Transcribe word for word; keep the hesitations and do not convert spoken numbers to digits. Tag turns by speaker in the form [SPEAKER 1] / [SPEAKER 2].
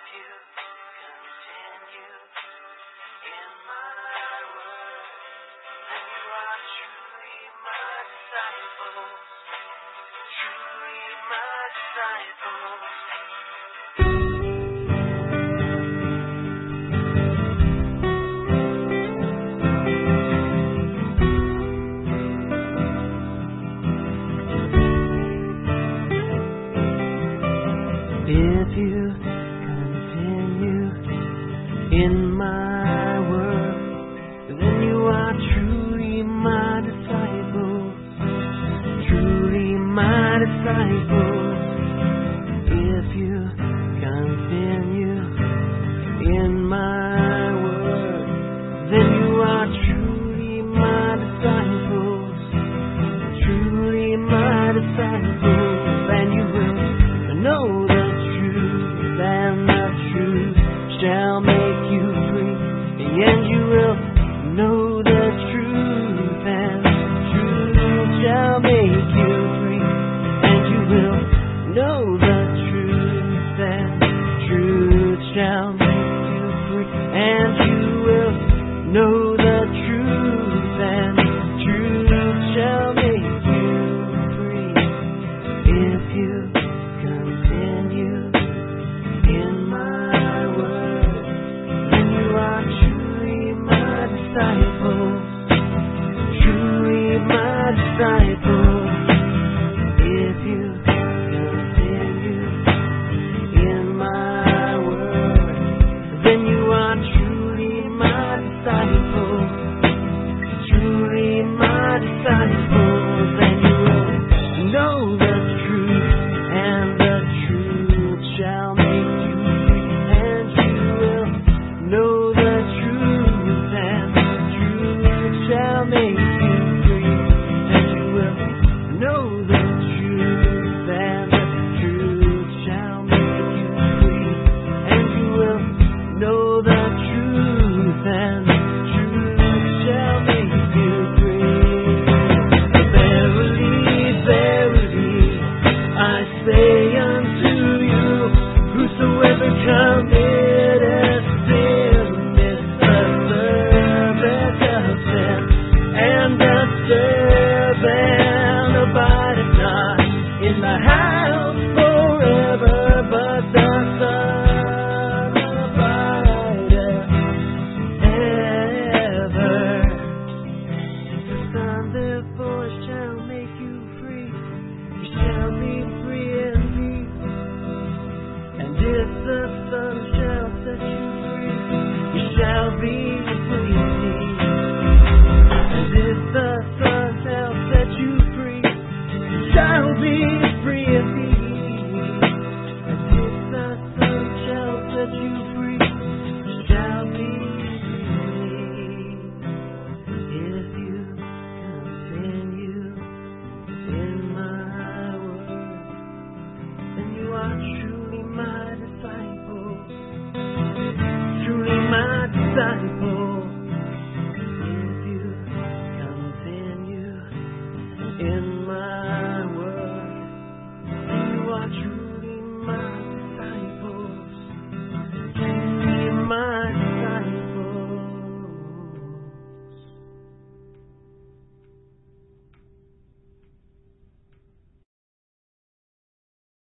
[SPEAKER 1] you continue in my word, then you are truly my disciple, truly my disciple. If you continue in my word, then you are truly my disciple, truly my disciple. If you continue in my word, then you are truly my disciple, truly my disciple. And you will know the truth, and the truth shall make you free. And you will know the truth, and the truth shall make you free. And you will know the truth, and the truth shall make you free. And you will know the truth, and the truth shall make you free. If you continue in my word, then you are truly my disciple, truly my disciple. If you continue in my word, then you are truly my disciple, truly my disciple. Then you will know the truth, and the truth shall make you free. And you will know the truth, and the truth shall make you free. And you will know the truth, and the truth shall make you free. And you will know the truth, and the truth shall make you free. Verily, verily, I say unto you, whosoever committeth sin is the servant of sin, and the servant abideth not in the house forever, but the Son abideth ever. The Son therefore shall make you free, you shall be free indeed. And if the Son shall set you free, you shall be free indeed. And if the Son shall set you free, you shall be free indeed. And if the Son shall set you free, you shall be free. If you continue in my word, then you are true.